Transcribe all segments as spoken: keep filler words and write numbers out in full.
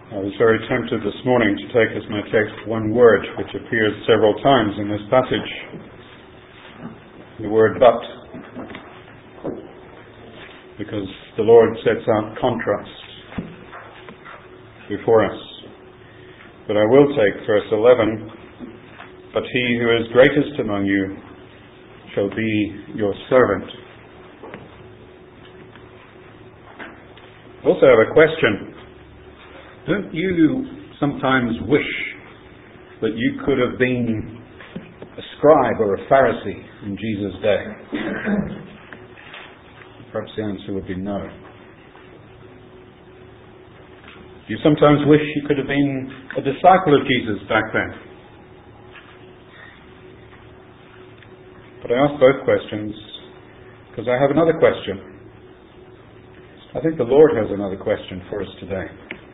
I was very tempted this morning to take as my text one word which appears several times in this passage. The word but. Because the Lord sets out contrast before us. But I will take verse eleven. But he who is greatest among you shall be your servant. I also have a question. Don't you sometimes wish that you could have been a scribe or a Pharisee in Jesus' day? Perhaps the answer would be no. Do you sometimes wish you could have been a disciple of Jesus back then? But I ask both questions because I have another question. I think the Lord has another question for us today.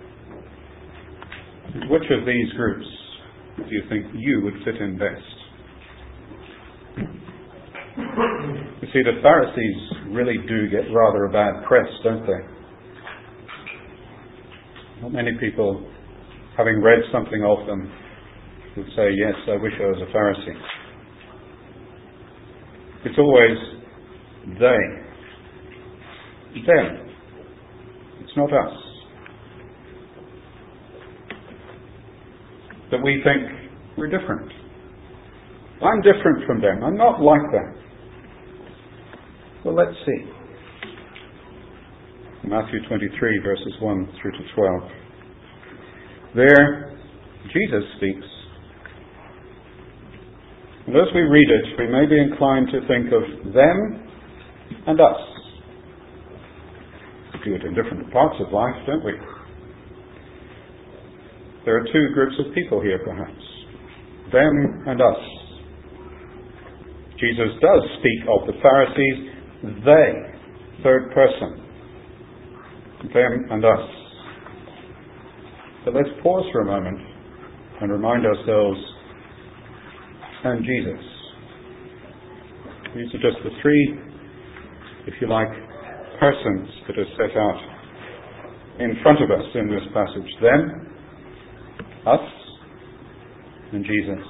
Which of these groups do you think you would fit in best? You see, the Pharisees really do get rather a bad press, don't they? Not many people, having read something of them, would say, yes, I wish I was a Pharisee. It's always they. Them. It's not us. That we think we're different. I'm different from them. I'm not like them. Well, let's see. Matthew twenty-three, verses one through to twelve. There, Jesus speaks. And as we read it, we may be inclined to think of them and us. We do it in different parts of life, don't we? There are two groups of people here, perhaps. Them and us. Jesus does speak of the Pharisees, they, third person. Them and us. But let's pause for a moment and remind ourselves, and Jesus. These are just the three, if you like, persons that are set out in front of us in this passage. Them, us, and Jesus.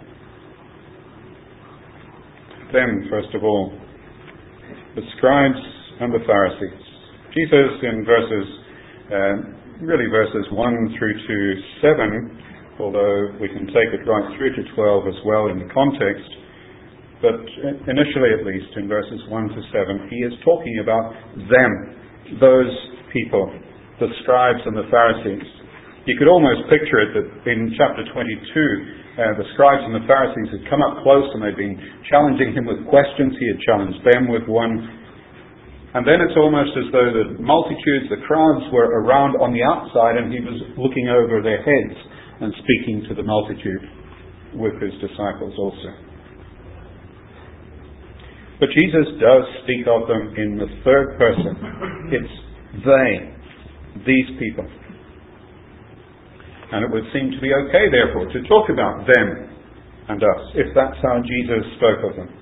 Them, first of all, the scribes and the Pharisees. Jesus in verses, uh, really verses one through to seven, although we can take it right through to twelve as well in the context, but initially at least in verses one to seven, he is talking about them, those people, the scribes and the Pharisees. You could almost picture it that in chapter twenty-two, uh, the scribes and the Pharisees had come up close and they'd been challenging him with questions. He had challenged them with one. And then it's almost as though the multitudes, the crowds were around on the outside and he was looking over their heads and speaking to the multitude with his disciples also. But Jesus does speak of them in the third person. It's they, these people. And it would seem to be okay, therefore, to talk about them and us, if that's how Jesus spoke of them.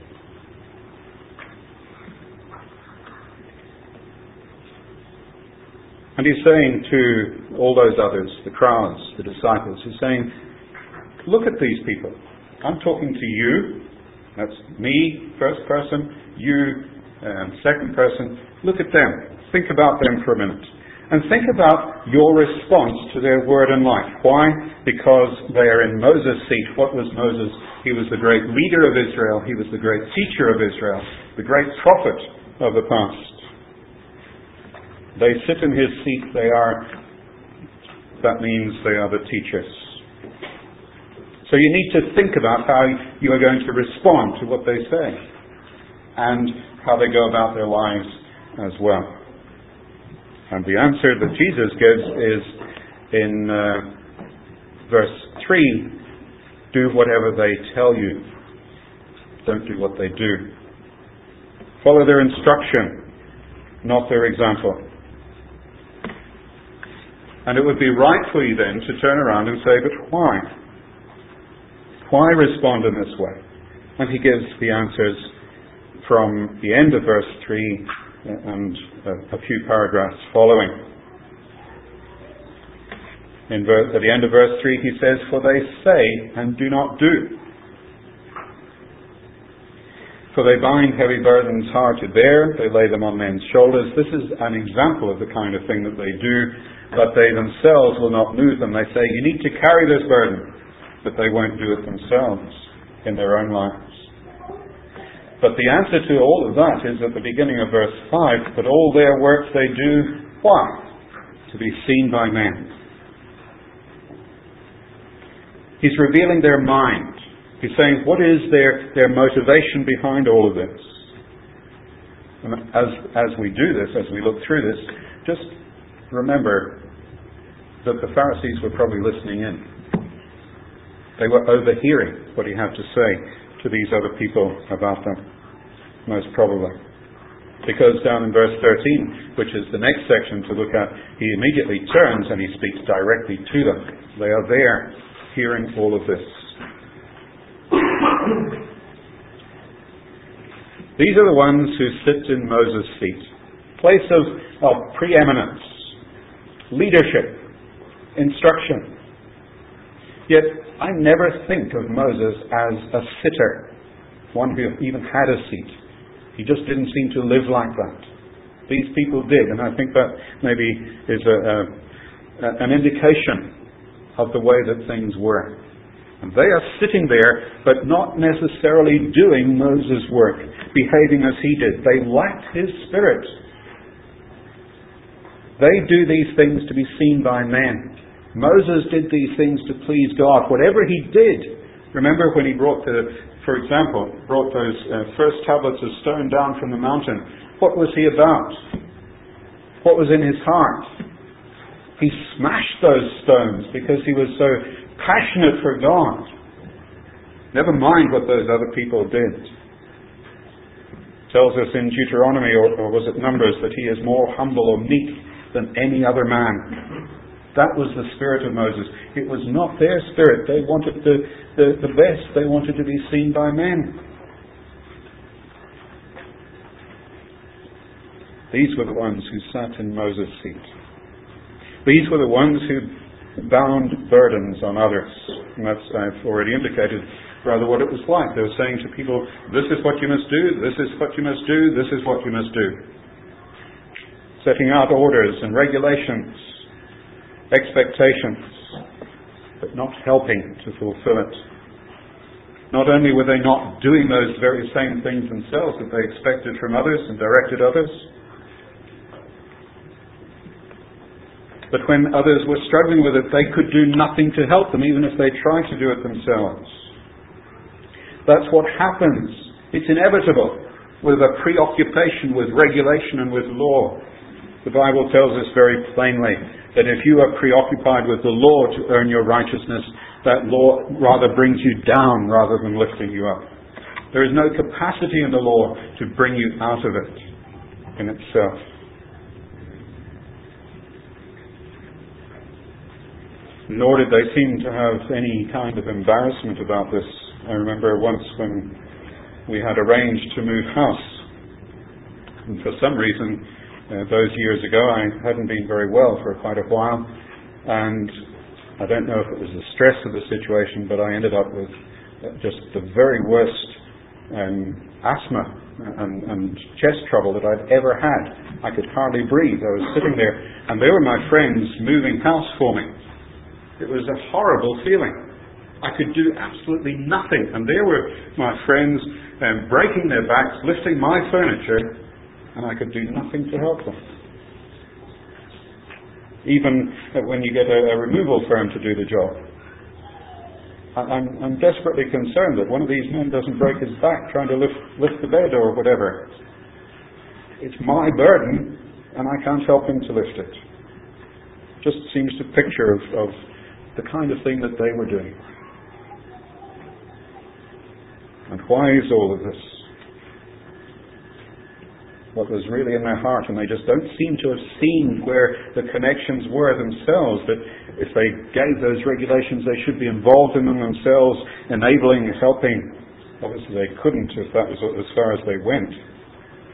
And he's saying to all those others, the crowds, the disciples, he's saying, look at these people. I'm talking to you. That's me, first person. You, um, second person. Look at them. Think about them for a minute. And think about your response to their word and life. Why? Because they are in Moses' seat. What was Moses? He was the great leader of Israel. He was the great teacher of Israel. The great prophet of the past. They sit in his seat. They are, that means they are the teachers. So you need to think about how you are going to respond to what they say. And how they go about their lives as well. And the answer that Jesus gives is in uh, verse three, do whatever they tell you. Don't do what they do. Follow their instruction, not their example. And it would be right for you then to turn around and say, but why? Why respond in this way? And he gives the answers from the end of verse three and a, a few paragraphs following. In verse, at the end of verse three he says, "For they say and do not do. For they bind heavy burdens hard to bear, they lay them on men's shoulders." This is an example of the kind of thing that they do, but they themselves will not move them. They say, "You need to carry this burden," but they won't do it themselves in their own lives. But the answer to all of that is at the beginning of verse five, "But all their work they do," why? To be seen by men. He's revealing their mind. He's saying, what is their, their motivation behind all of this? And as, as we do this, as we look through this, just remember that the Pharisees were probably listening in. They were overhearing what he had to say to these other people about them, most probably. Because down in verse thirteen, which is the next section to look at, he immediately turns and he speaks directly to them. They are there, hearing all of this. These are the ones who sit in Moses' seat. Place of, of preeminence, leadership, instruction. Yet I never think of Moses as a sitter, one who even had a seat. He just didn't seem to live like that. These people did, and I think that maybe is a, a, an indication of the way that things were. And they are sitting there, but not necessarily doing Moses' work, behaving as he did. They lacked his spirit. They do these things to be seen by men. Moses did these things to please God. Whatever he did, remember when he brought the, for example, brought those uh, first tablets of stone down from the mountain, what was he about? What was in his heart? He smashed those stones because he was so passionate for God. Never mind what those other people did. It tells us in Deuteronomy, or, or was it Numbers, that he is more humble or meek than any other man. That was the spirit of Moses. It was not their spirit. They wanted the, the, the best. They wanted to be seen by men. These were the ones who sat in Moses' seat. These were the ones who bound burdens on others. And that's, I've already indicated rather what it was like. They were saying to people, this is what you must do, this is what you must do, this is what you must do. Setting out orders and regulations, expectations, but not helping to fulfill it. Not only were they not doing those very same things themselves that they expected from others and directed others, but when others were struggling with it, they could do nothing to help them, even if they tried to do it themselves. That's what happens. It's inevitable with a preoccupation with regulation and with law. The Bible tells us very plainly that if you are preoccupied with the law to earn your righteousness, that law rather brings you down rather than lifting you up. There is no capacity in the law to bring you out of it in itself. Nor did they seem to have any kind of embarrassment about this. I remember once when we had arranged to move house, and for some reason, uh, those years ago, I hadn't been very well for quite a while, and I don't know if it was the stress of the situation, but I ended up with just the very worst um, asthma and, and chest trouble that I'd ever had. I could hardly breathe. I was sitting there, and they were my friends moving house for me. It was a horrible feeling. I could do absolutely nothing. And there were my friends um, breaking their backs, lifting my furniture, and I could do nothing to help them. Even when you get a, a removal firm to do the job. I, I'm, I'm desperately concerned that one of these men doesn't break his back trying to lift, lift the bed or whatever. It's my burden, and I can't help him to lift it. Just seems a picture of, of the kind of thing that they were doing. And why is all of this? What was really in their heart, and they just don't seem to have seen where the connections were themselves, that if they gave those regulations, they should be involved in them themselves, enabling, helping. Obviously they couldn't if that was as far as they went.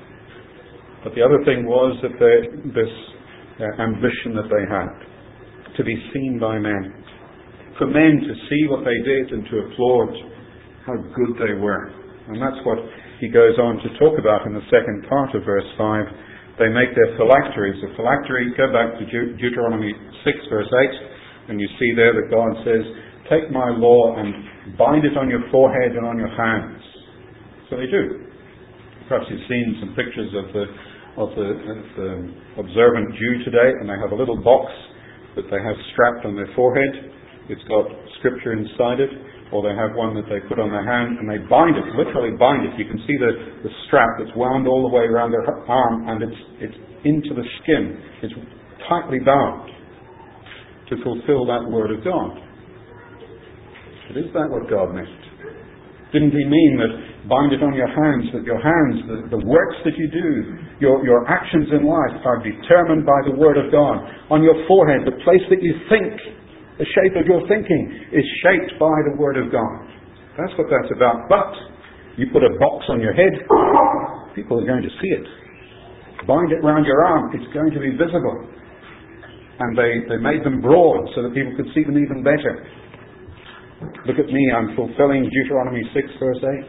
But the other thing was that they, this uh, ambition that they had to be seen by men, for men to see what they did and to applaud how good they were. And that's what he goes on to talk about in the second part of verse five. They make their phylacteries. The phylactery, go back to Deut- Deuteronomy six verse eight, and you see there that God says, take my law and bind it on your forehead and on your hands. So they do. Perhaps you've seen some pictures of the of the, of the observant Jew today, and they have a little box that they have strapped on their forehead. It's got scripture inside it, or they have one that they put on their hand, and they bind it, literally bind it. You can see the, the strap that's wound all the way around their arm, and it's it's into the skin. It's tightly bound to fulfill that word of God. But is that what God meant? Didn't he mean that bind it on your hands, that your hands, the, the works that you do, your, your actions in life are determined by the Word of God? On your forehead, the place that you think, the shape of your thinking is shaped by the Word of God. That's what that's about. But you put a box on your head, people are going to see it. Bind it round your arm, it's going to be visible. And they, they made them broad so that people could see them even better. Look at me, I'm fulfilling Deuteronomy six verse eight.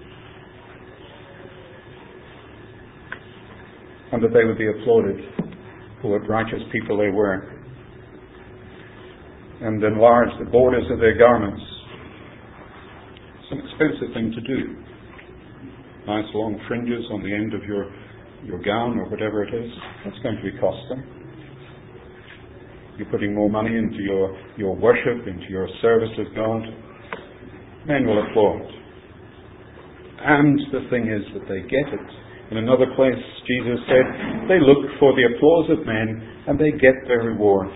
And that they would be applauded for what righteous people they were. And enlarge the borders of their garments. It's an expensive thing to do. Nice long fringes on the end of your, your gown or whatever it is. That's going to be costly. You're putting more money into your, your worship, into your service of God. Men will applaud. And the thing is that they get it. In another place, Jesus said, they look for the applause of men and they get their reward.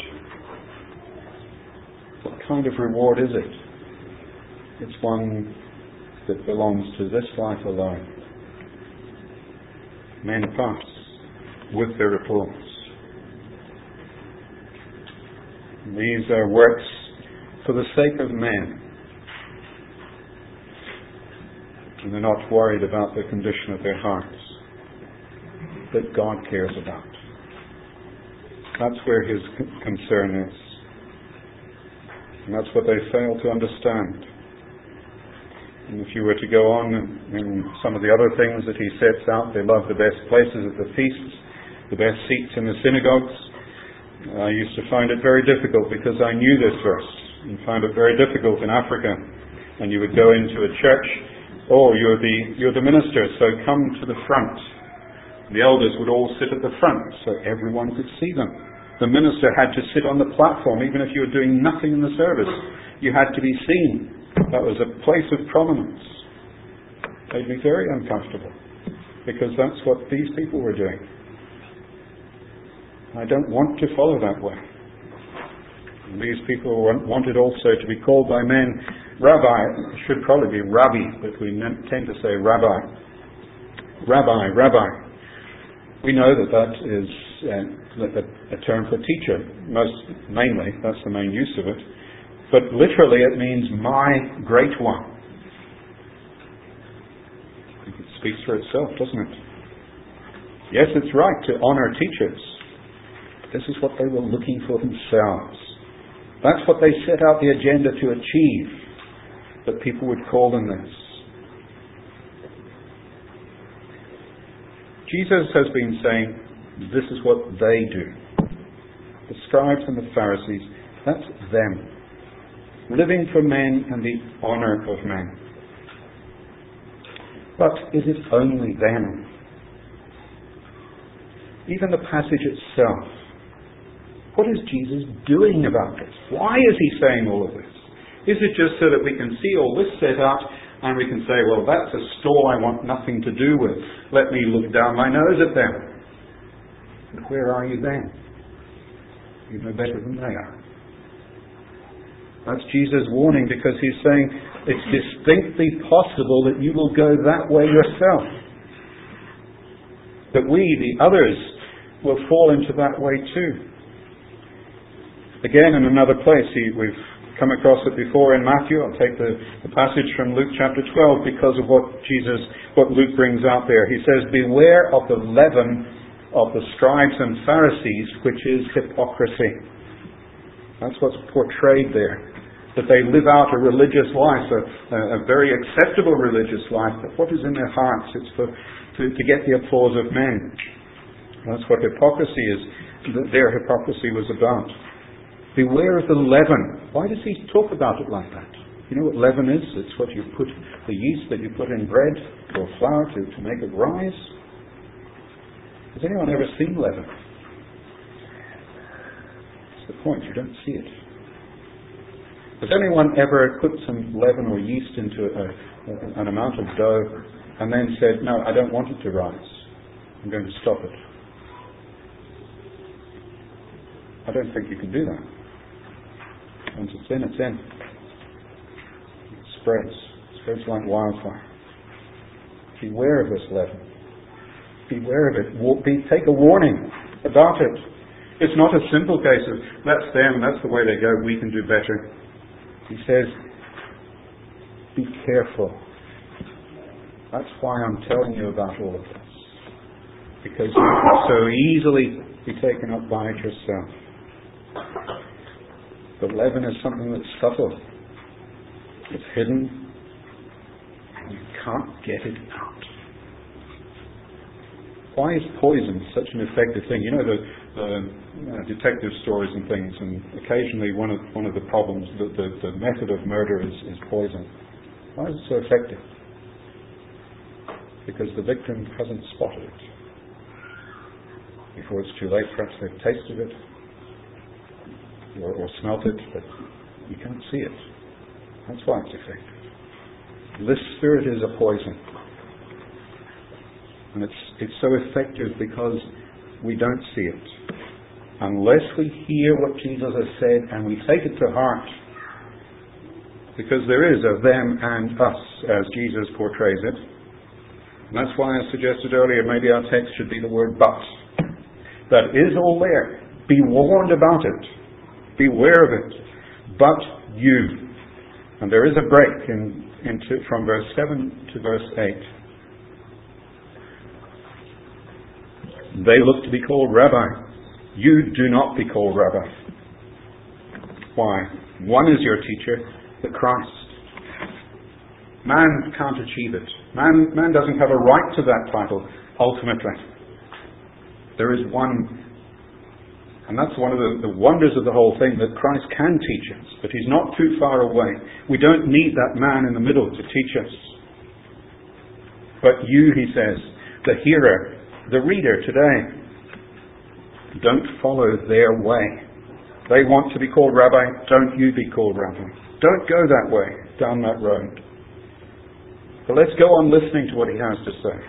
What kind of reward is it? It's one that belongs to this life alone. Men pass with their applause. These are works for the sake of men. And they're not worried about the condition of their hearts that God cares about. That's where his concern is. And that's what they fail to understand. And if you were to go on in some of the other things that he sets out, they love the best places at the feasts, the best seats in the synagogues. I used to find it very difficult because I knew this verse and found it very difficult in Africa. And you would go into a church, oh, you're the, you're the minister, so come to the front. The elders would all sit at the front so everyone could see them. The minister had to sit on the platform, even if you were doing nothing in the service. You had to be seen. That was a place of prominence. Made me very uncomfortable because that's what these people were doing. I don't want to follow that way. And these people wanted also to be called by men rabbi. It should probably be rabbi, but we tend to say rabbi. Rabbi, rabbi. We know that that is a, a term for teacher, most mainly. That's the main use of it. But literally it means my great one. It speaks for itself, doesn't it? Yes, it's right to honor teachers. This is what they were looking for themselves. That's what they set out the agenda to achieve, that people would call them this. Jesus has been saying, this is what they do. The scribes and the Pharisees, that's them. Living for men and the honour of men. But is it only them? Even the passage itself. What is Jesus doing about this? Why is he saying all of this? Is it just so that we can see all this set out and we can say, well, that's a store I want nothing to do with. Let me look down my nose at them. But where are you then? You know better than they are. That's Jesus' warning, because he's saying it's distinctly possible that you will go that way yourself. That we, the others, will fall into that way too. Again, in another place, he, we've come across it before in Matthew. I'll take the, the passage from Luke chapter twelve because of what Jesus, what Luke brings out there. He says, beware of the leaven of the scribes and Pharisees, which is hypocrisy. That's what's portrayed there. That they live out a religious life, a, a very acceptable religious life, but what is in their hearts? It's for, to, to get the applause of men. That's what hypocrisy is, that their hypocrisy was about. Beware of the leaven. Why does he talk about it like that? You know what leaven is? It's what you put, the yeast that you put in bread or flour to, to make it rise. Has anyone ever seen leaven? That's the point, you don't see it. Has anyone ever put some leaven or yeast into a, a, an amount of dough and then said, no, I don't want it to rise. I'm going to stop it. I don't think you can do that. Once it's in, it's in. It spreads. It spreads like wildfire. Beware of this leaven. Beware of it. Be, take a warning about it. It's not a simple case of, that's them, that's the way they go, we can do better. He says, be careful. That's why I'm telling you about all of this. Because you can so easily be taken up by it yourself. The leaven is something that's subtle. It's hidden. And you can't get it out. Why is poison such an effective thing? You know, the, the uh, detective stories and things, and occasionally one of one of the problems, the, the, the method of murder is, is poison. Why is it so effective? Because the victim hasn't spotted it. Before it's too late, perhaps they've tasted it or, or smelt it, but you can't see it. That's why it's effective. This spirit is a poison. And it's it's so effective because we don't see it. Unless we hear what Jesus has said and we take it to heart. Because there is a them and us, as Jesus portrays it. And that's why I suggested earlier maybe our text should be the word but. That is all there. Be warned about it. Beware of it. But you. And there is a break in, into, from verse seven to verse eight. They look to be called rabbi. You do not be called rabbi. Why? One is your teacher, the Christ. Man can't achieve it. Man, man doesn't have a right to that title, ultimately. There is one, and that's one of the, the wonders of the whole thing, that Christ can teach us, but he's not too far away. We don't need that man in the middle to teach us. But you, he says, the hearer, the reader today, don't follow their way. They want to be called rabbi, don't you be called rabbi. Don't go that way, down that road. But let's go on listening to what he has to say.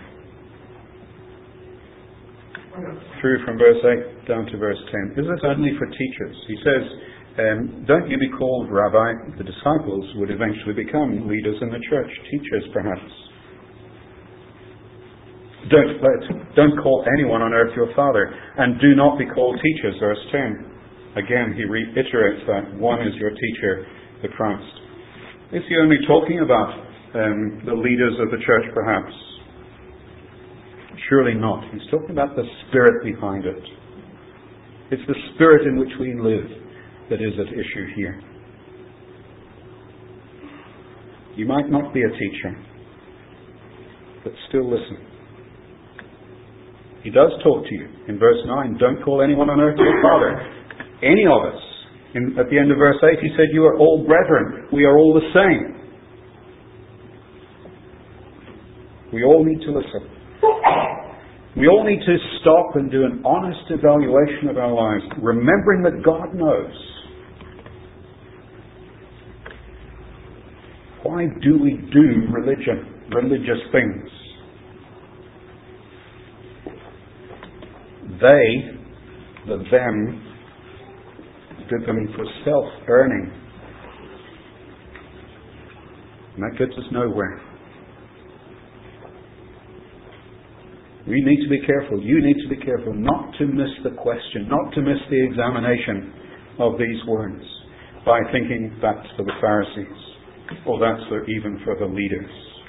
Through from verse eight down to verse ten. Is this only for teachers? He says, um, don't you be called rabbi. The disciples would eventually become leaders in the church, teachers perhaps. Don't let, don't call anyone on earth your father, and do not be called teachers, verse ten. Again, he reiterates that one is your teacher, the Christ. Is he only talking about um, the leaders of the church, perhaps? Surely not. He's talking about the spirit behind it. It's the spirit in which we live that is at issue here. You might not be a teacher, but still listen. He does talk to you. In verse nine, don't call anyone on earth your father. Any of us. In, at the end of verse eight, he said, you are all brethren. We are all the same. We all need to listen. We all need to stop and do an honest evaluation of our lives, remembering that God knows. Why do we do religion, religious things? They, the them, did them for self-earning. And that gets us nowhere. We need to be careful. You need to be careful not to miss the question, not to miss the examination of these words by thinking that's for the Pharisees, or that's for, even for the leaders.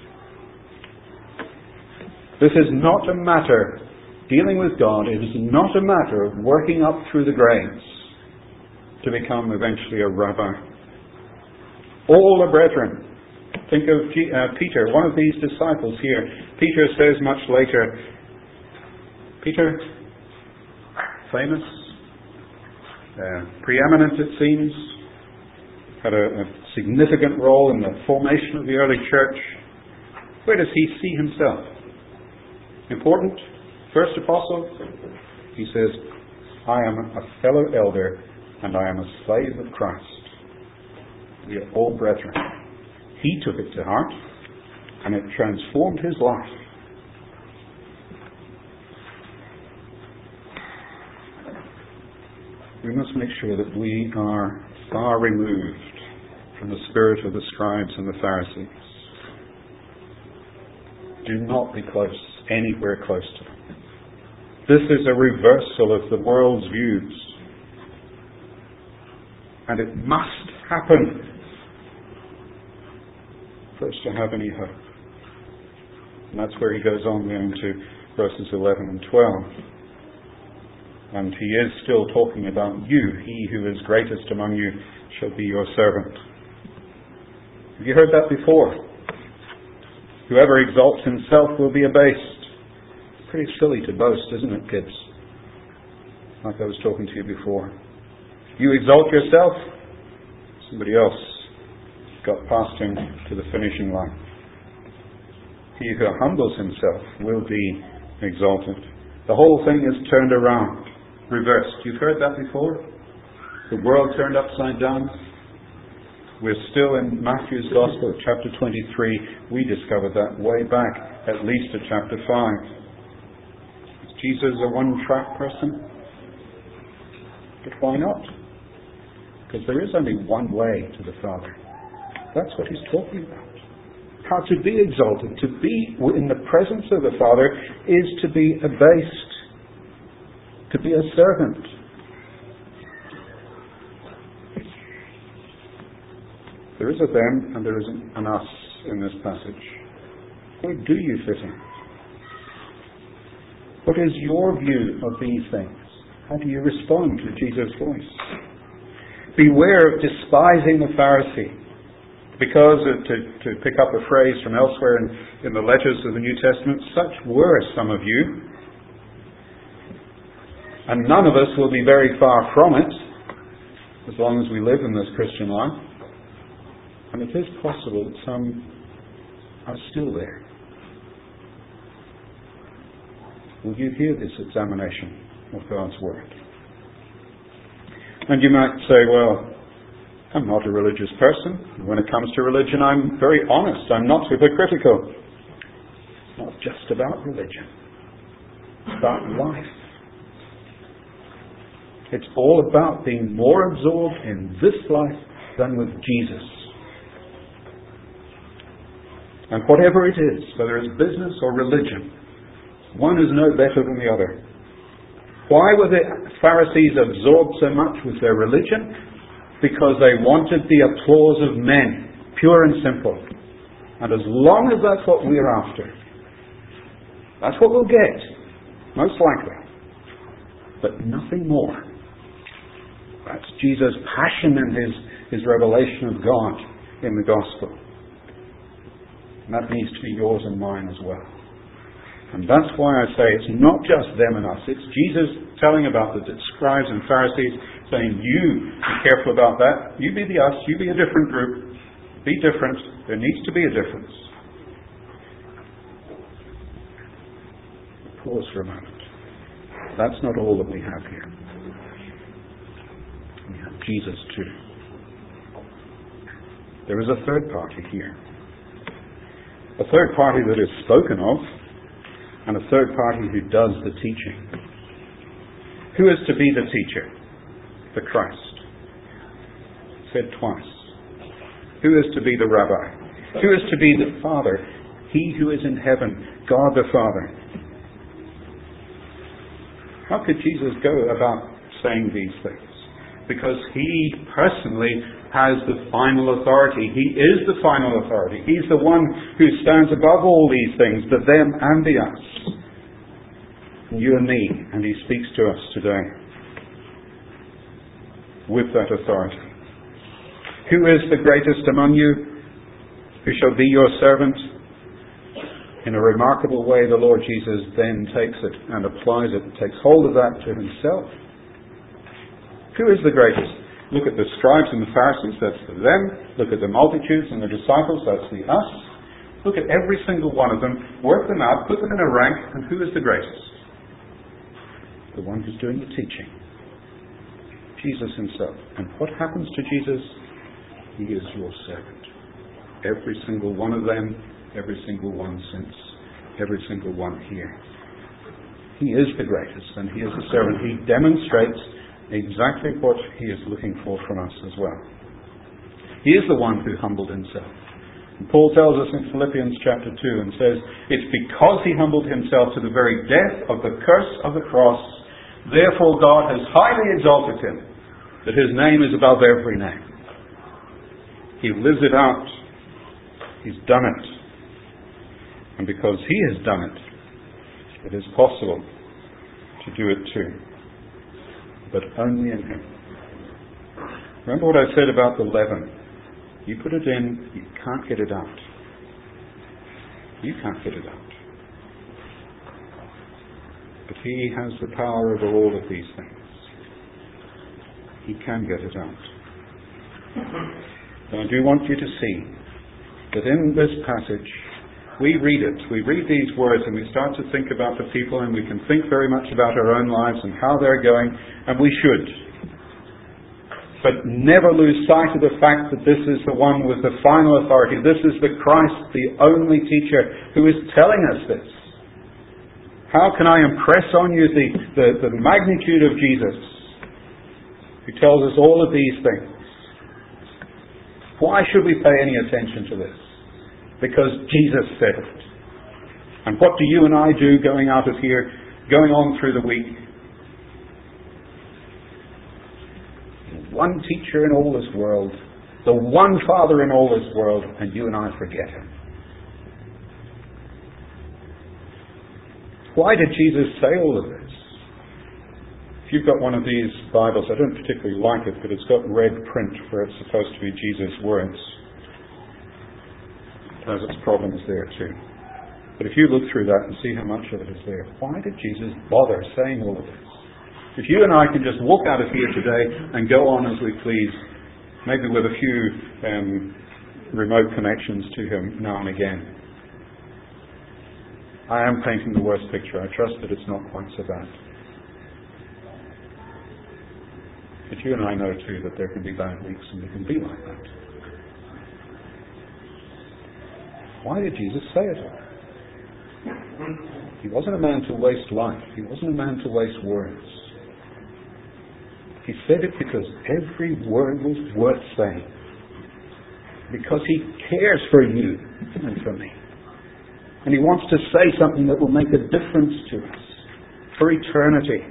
This is not a matter, dealing with God, it is not a matter of working up through the grades. to become eventually a rabbi. All the brethren. Think of G- uh, Peter, one of these disciples here. Peter says much later, Peter, famous, uh, preeminent it seems, had a, a significant role in the formation of the early church. Where does he see himself? Important? First apostle? He says, I am a fellow elder and I am a slave of Christ. We are all brethren. He took it to heart and it transformed his life. We must make sure that we are far removed from the spirit of the scribes and the Pharisees. Do not be close, anywhere close to them. This is a reversal of the world's views. And it must happen for us to have any hope. And that's where he goes on there into verses eleven and twelve. And he is still talking about you. He who is greatest among you shall be your servant. Have you heard that before? Whoever exalts himself will be abased. Pretty silly to boast, isn't it, kids? Like I was talking to you before. You exalt yourself, somebody else got past him to the finishing line. He who humbles himself will be exalted. The whole thing is turned around, reversed. You've heard that before? The world turned upside down. We're still in Matthew's Gospel, chapter twenty-three. We discovered that way back, at least at chapter five. Is Jesus a one-track person? But why not? Because there is only one way to the Father. That's what he's talking about. How to be exalted, to be in the presence of the Father, is to be abased, to be a servant. There is a them and there is an us in this passage. Where do you fit in? What is your view of these things? How do you respond to Jesus' voice? Beware of despising the Pharisee. Because, uh, to, to pick up a phrase from elsewhere in, in the letters of the New Testament, such were some of you. And none of us will be very far from it, as long as we live in this Christian life. And it is possible that some are still there. Will you hear this examination of God's Word? And you might say, well, I'm not a religious person. When it comes to religion, I'm very honest. I'm not hypocritical. It's not just about religion. It's about life. It's all about being more absorbed in this life than with Jesus. And whatever it is, whether it's business or religion, one is no better than the other. Why were the Pharisees absorbed so much with their religion? Because they wanted the applause of men, pure and simple. And as long as that's what we're after, that's what we'll get, most likely. But nothing more. That's Jesus' passion and his, his revelation of God in the gospel. And that needs to be yours and mine as well. And that's why I say it's not just them and us. It's Jesus telling about the scribes and Pharisees, saying, you be careful about that. You be the us. You be a different group. Be different. There needs to be a difference. Pause for a moment. That's not all that we have here. We have Jesus too. There is a third party here. A third party that is spoken of, and a third party who does the teaching. Who is to be the teacher? The Christ. Said twice. Who is to be the rabbi? Who is to be the Father? He who is in heaven, God the Father. How could Jesus go about saying these things? Because he personally has the final authority. He is the final authority. He's the one who stands above all these things, the them and the us. You and me, and he speaks to us today. with that authority. Who is the greatest among you? Who shall be your servant? In a remarkable way, the Lord Jesus then takes it and applies it, takes hold of that to himself. Who is the greatest? Look at the scribes and the Pharisees, that's the them. Look at the multitudes and the disciples, that's the us. Look at every single one of them, work them out, put them in a rank, and who is the greatest? The one who's doing the teaching. Jesus himself. And what happens to Jesus? He is your servant. Every single one of them, every single one since, every single one here. He is the greatest, and he is the servant. He demonstrates exactly what he is looking for from us as well. He is the one who humbled himself. And Paul tells us in Philippians chapter two and says, it's because he humbled himself to the very death of the curse of the cross, therefore God has highly exalted him, that his name is above every name. He lives it out. He's done it. And because he has done it, it is possible to do it too. But only in him. Remember what I said about the leaven. You put it in, you can't get it out. You can't get it out. But he has the power over all of these things. He can get it out. And I do want you to see that in this passage, we read it, we read these words and we start to think about the people, and we can think very much about our own lives and how they're going, and we should. But never lose sight of the fact that this is the one with the final authority. This is the Christ, the only teacher, who is telling us this. How can I impress on you the, the, the magnitude of Jesus, who tells us all of these things? Why should we pay any attention to this? Because Jesus said it. And what do you and I do going out of here, going on through the week? One teacher in all this world, the one Father in all this world, and you and I forget him. Why did Jesus say all of this? If you've got one of these Bibles, I don't particularly like it, but it's got red print where it's supposed to be Jesus' words. It has its problems there too. But if you look through that and see how much of it is there, why did Jesus bother saying all of this? If you and I can just walk out of here today and go on as we please, maybe with a few um, remote connections to him now and again. I am painting the worst picture. I trust that it's not quite so bad. But you and I know too that there can be bad weeks and they can be like that. Why did Jesus say it all? He wasn't a man to waste life. He wasn't a man to waste words. He said it because every word was worth saying. Because he cares for you and for me. And he wants to say something that will make a difference to us for eternity.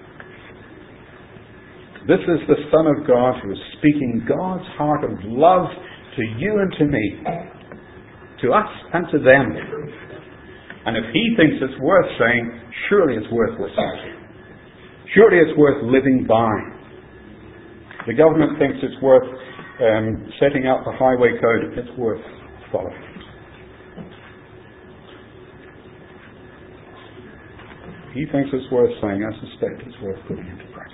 This is the Son of God who is speaking God's heart of love to you and to me. To us and to them. And if he thinks it's worth saying, surely it's worth listening to. Surely it's worth living by. The government thinks it's worth um, setting out the highway code. It's worth following it. He thinks it's worth saying. I suspect it's worth putting into practice.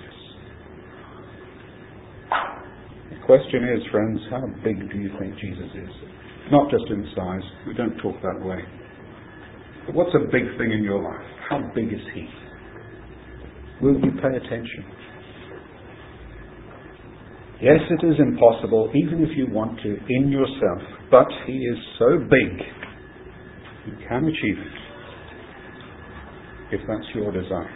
The question is, friends, how big do you think Jesus is? Not just in size. We don't talk that way. But what's a big thing in your life? How big is he? Will you pay attention? Yes, it is impossible, even if you want to, in yourself. But he is so big, you can achieve it. If that's your desire.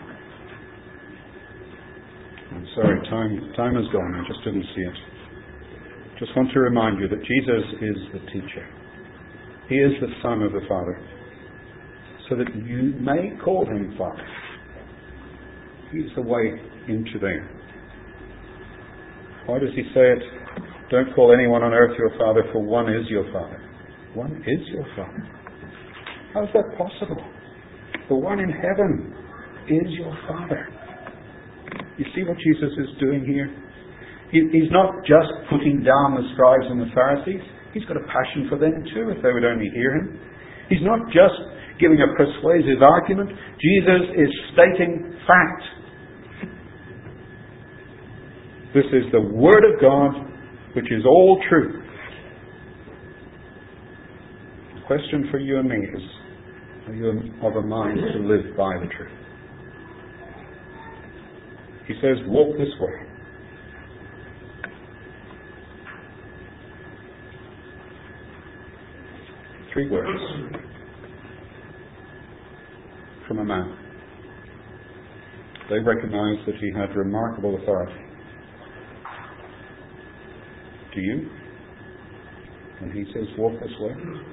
I'm sorry, time, time has gone. I just didn't see it. Just want to remind you that Jesus is the teacher. He is the Son of the Father. So that you may call him Father. He's the way into there. Why does he say it? Don't call anyone on earth your father, for one is your Father. One is your Father. How is that possible? The one in heaven is your Father. You see what Jesus is doing here? He, he's not just putting down the scribes and the Pharisees. He's got a passion for them too, if they would only hear him. He's not just giving a persuasive argument. Jesus is stating fact. This is the Word of God, which is all truth. The question for you and me is, are you of a mind to live by the truth? He says, walk this way. Three words from a man. They recognized that he had remarkable authority. Do you? And he says, walk this way.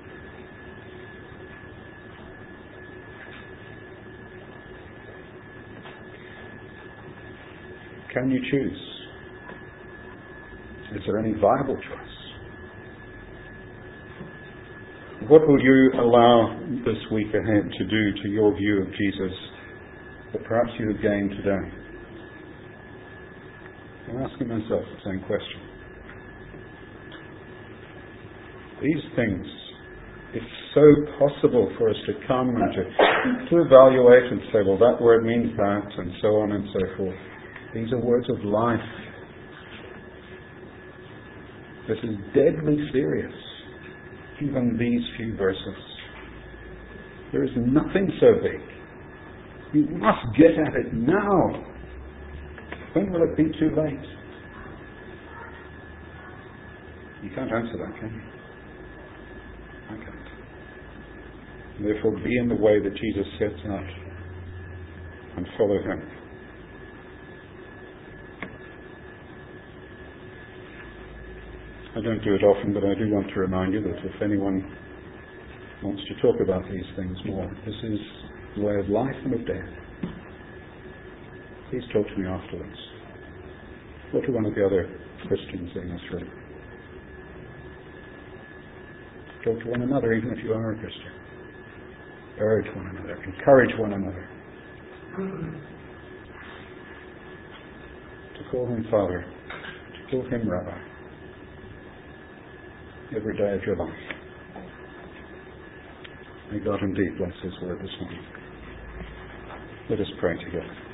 Can you choose? Is there any viable choice? What will you allow this week ahead to do to your view of Jesus that perhaps you have gained today? I'm asking myself the same question. These things, it's so possible for us to come and to, to evaluate and say, well, that word means that, and so on and so forth. These are words of life. This is deadly serious. Even these few verses. There is nothing so big. You must get at it now. When will it be too late? You can't answer that, can you? I can't. Therefore, be in the way that Jesus sets out and follow him. I don't do it often, but I do want to remind you that if anyone wants to talk about these things more, this is the way of life and of death. Please talk to me afterwards. Or to one of the other Christians in this room. Talk to one another, even if you are a Christian. Urge one another. Encourage one another. To call him Father. To call him Rabbi. Every day of your life. May God indeed bless his word this morning. Let us pray together.